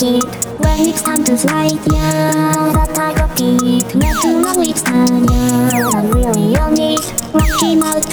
rocket. When it's time to fly, yeah, that I got it. Not too long it's done, yeah, I'm really on it. Rocky mouth,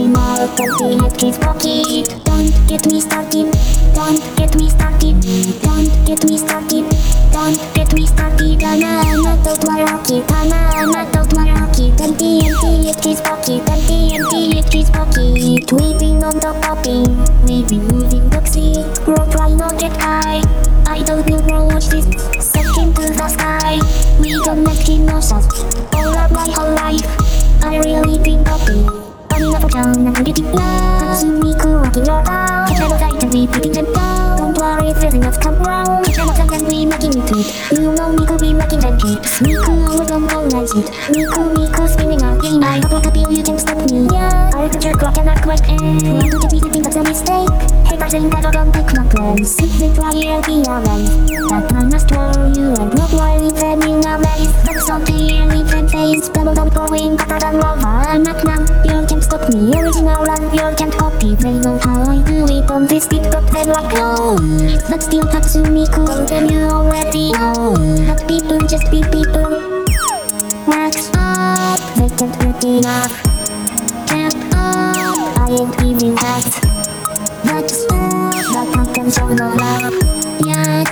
don't hit his pocket. Don't get me started, don't get me started, don't get me started, don't get me started. I'm not my rocket, I'm not my rocket. Empty hit his pocket, empty hit his pocket. Weaving on the popping, we've been moving boxy. Roll try not get high, I don't need no watch this. Second to the sky, we don't make no shots. All of my whole life, I really been popping. Enough of town, I'm getting low. Tatsumiku, rocking your down. Catch my light and we putting them down. Don't worry if there's enough come round. Catch my light and we making it tweet. You know Miku be making them hits. Miku always don't go nice it. Miku spinning again. I hope happy you can stop me. Yeah, I put your clock and I question. Want to get me sleeping, that's a mistake. Haters saying that I don't take my plans. Simply try and be alright. That I must warn you and not worry them in a race. That's so clearly them face. Bubble don't going hotter than lava. I'm not now, you can stop me. Original and you can't copy. They know how I do it on this beat, but they're like no. But still Tatsumiku, then you already know that people just be people. Wax up, they can't get enough. Can't up, I ain't giving that. That's all that I can show no love. Yeah,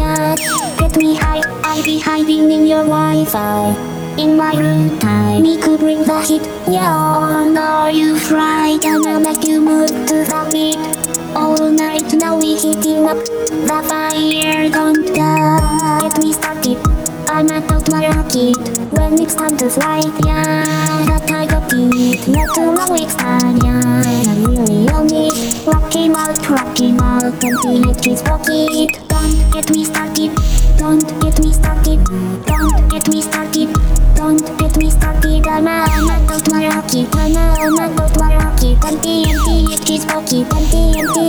get me high, I be hiding in your Wi-Fi. In my room time, Miku bring the heat. Yeah, oh no, you fried. I'll make you move to the beat. All night now we heating up the fire. Don't get me started, I'm not my rocket. When it's time to fly, yeah, that I got it. Not too long it's done, yeah, I'm really on it. Rocky mouth, don't hit his pocket. Don't get me started, don't get me started, don't get me started, don't get me started. I'm not my rocket, I'm not my rocket. Empty hit his pocket, empty